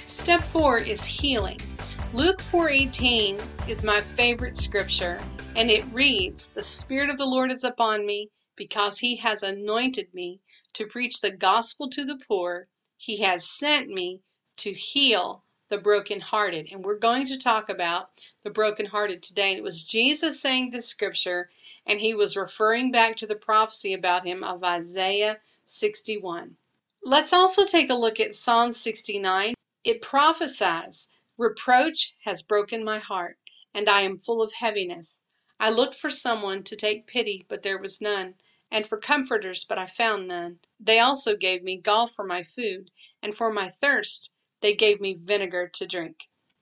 Step 4 is healing. Luke 4:18 is my favorite scripture, and it reads, "The Spirit of the Lord is upon me, because he has anointed me to preach the gospel to the poor. He has sent me to heal the brokenhearted." And we're going to talk about the brokenhearted today. And it was Jesus saying this scripture, and he was referring back to the prophecy about him of Isaiah 61. Let's also take a look at Psalm 69. It prophesies, "Reproach has broken my heart, and I am full of heaviness. I looked for someone to take pity, but there was none, and for comforters, but I found none. They also gave me gall for my food, and for my thirst they gave me vinegar to drink."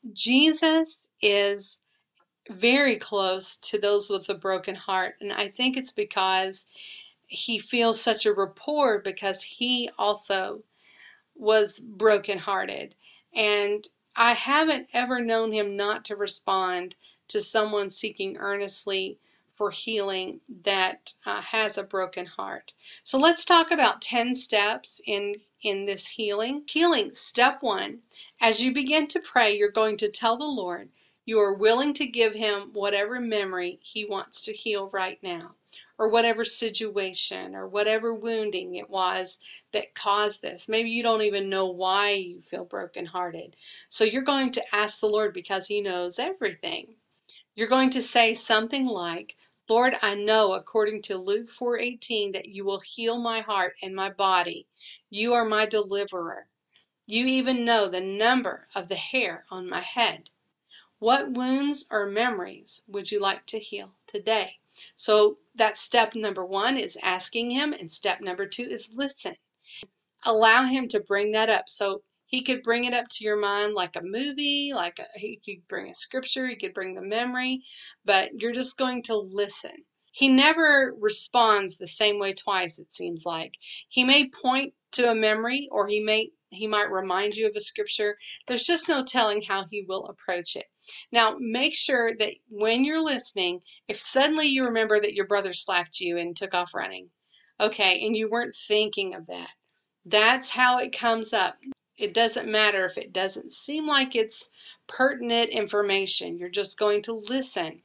Jesus is very close to those with a broken heart, and I think it's because he feels such a rapport because he also was brokenhearted. And I haven't ever known him not to respond to someone seeking earnestly for healing that has a broken heart. So let's talk about 10 steps in this healing. Healing, step 1, as you begin to pray, you're going to tell the Lord you are willing to give him whatever memory he wants to heal right now, or whatever situation or whatever wounding it was that caused this. Maybe you don't even know why you feel brokenhearted. So you're going to ask the Lord because he knows everything. You're going to say something like, "Lord, I know according to Luke 4:18 that you will heal my heart and my body. You are my deliverer. You even know the number of the hair on my head. What wounds or memories would you like to heal today?" So that's step number 1 is asking him, and step number 2 is listen. Allow him to bring that up. So he could bring it up to your mind like a movie, he could bring a scripture, he could bring the memory, but you're just going to listen. He never responds the same way twice, it seems like. He may point to a memory, or he might remind you of a scripture. There's just no telling how he will approach it. Now, make sure that when you're listening, if suddenly you remember that your brother slapped you and took off running, okay, and you weren't thinking of that, that's how it comes up. It doesn't matter if it doesn't seem like it's pertinent information. You're just going to listen.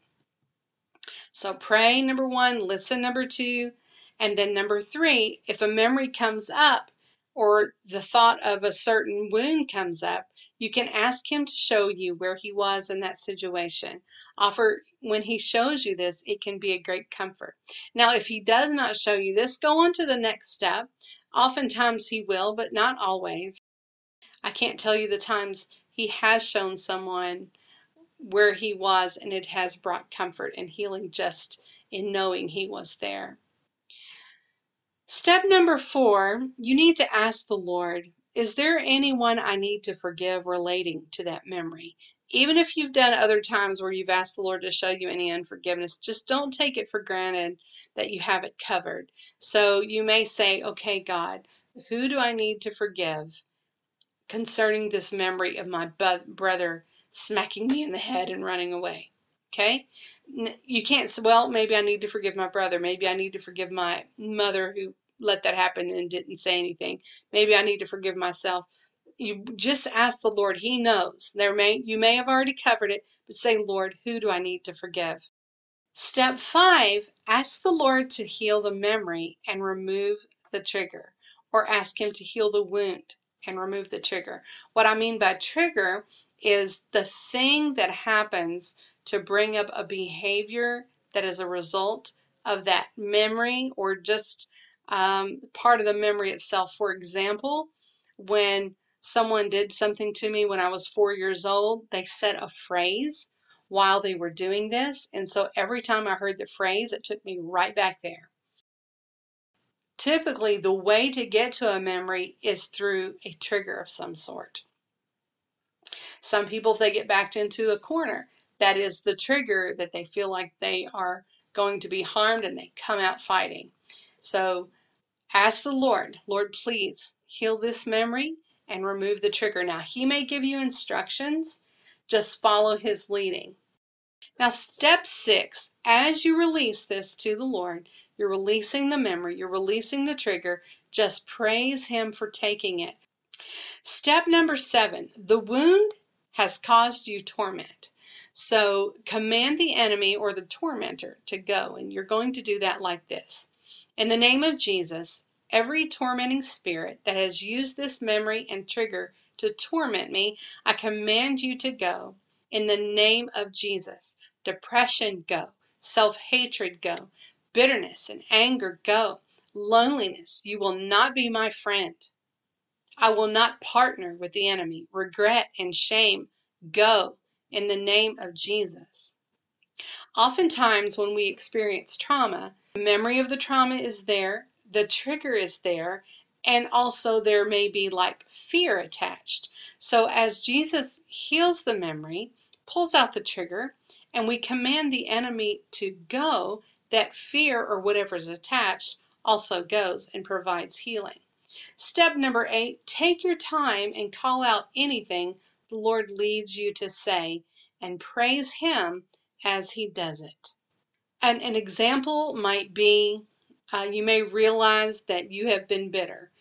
So pray, number 1, listen, number 2, and then number 3, if a memory comes up or the thought of a certain wound comes up, you can ask him to show you where he was in that situation. When he shows you this, it can be a great comfort. Now, if he does not show you this, go on to the next step. Oftentimes he will, but not always. I can't tell you the times he has shown someone where he was, and it has brought comfort and healing just in knowing he was there. Step number 4, you need to ask the Lord, is there anyone I need to forgive relating to that memory? Even if you've done other times where you've asked the Lord to show you any unforgiveness, just don't take it for granted that you have it covered. So you may say, okay, God, who do I need to forgive concerning this memory of my brother smacking me in the head and running away? Okay? You can't say, well, maybe I need to forgive my brother. Maybe I need to forgive my mother who let that happen and didn't say anything. Maybe I need to forgive myself. You just ask the Lord. He knows. You may have already covered it, but say, Lord, who do I need to forgive? Step 5, ask the Lord to heal the memory and remove the trigger, or ask him to heal the wound and remove the trigger. What I mean by trigger is the thing that happens to bring up a behavior that is a result of that memory, or just part of the memory itself. For example, when someone did something to me when I was 4 years old, they said a phrase while they were doing this, and so every time I heard the phrase, it took me right back there. Typically, the way to get to a memory is through a trigger of some sort. Some people, if they get backed into a corner, that is the trigger that they feel like they are going to be harmed, and they come out fighting. So ask the Lord, Lord, please heal this memory and remove the trigger. Now, he may give you instructions. Just follow his leading. Now, step 6, as you release this to the Lord, you're releasing the memory, you're releasing the trigger, just praise him for taking it. Step number 7, the wound has caused you torment. So command the enemy or the tormentor to go, and you're going to do that like this. In the name of Jesus, every tormenting spirit that has used this memory and trigger to torment me, I command you to go. In the name of Jesus, depression, go. Self-hatred, go. Bitterness and anger, go. Loneliness, you will not be my friend. I will not partner with the enemy. Regret and shame, go in the name of Jesus. Oftentimes when we experience trauma, the memory of the trauma is there, the trigger is there, and also there may be like fear attached. So as Jesus heals the memory, pulls out the trigger, and we command the enemy to go, that fear or whatever is attached also goes and provides healing. Step number 8, take your time and call out anything the Lord leads you to say and praise Him as He does it. And an example might be you may realize that you have been bitter.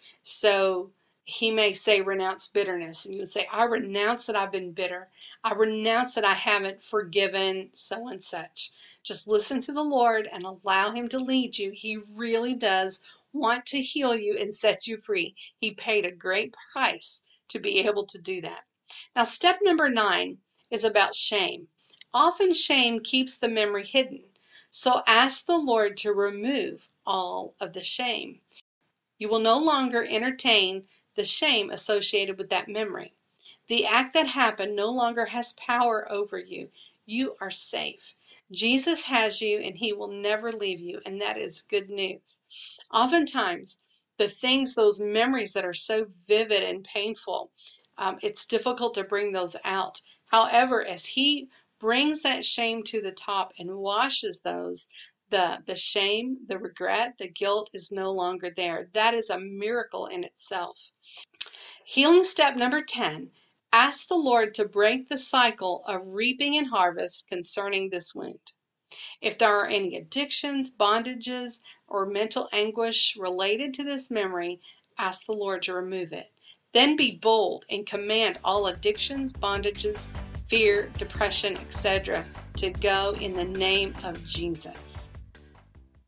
So He may say, renounce bitterness. And you would say, I renounce that I've been bitter. I renounce that I haven't forgiven so and such. Just listen to the Lord and allow Him to lead you. He really does want to heal you and set you free. He paid a great price to be able to do that. Now, step number 9 is about shame. Often shame keeps the memory hidden. So ask the Lord to remove all of the shame. You will no longer entertain the shame associated with that memory. The act that happened no longer has power over you. You are safe. Jesus has you and He will never leave you, and that is good news. Oftentimes, the things, those memories that are so vivid and painful, it's difficult to bring those out. However, as He brings that shame to the top and washes those, the shame, the regret, the guilt is no longer there. That is a miracle in itself. Healing step number 10, ask the Lord to break the cycle of reaping and harvest concerning this wound. If there are any addictions, bondages, or mental anguish related to this memory, ask the Lord to remove it. Then be bold and command all addictions, bondages, fear, depression, etc. to go in the name of Jesus.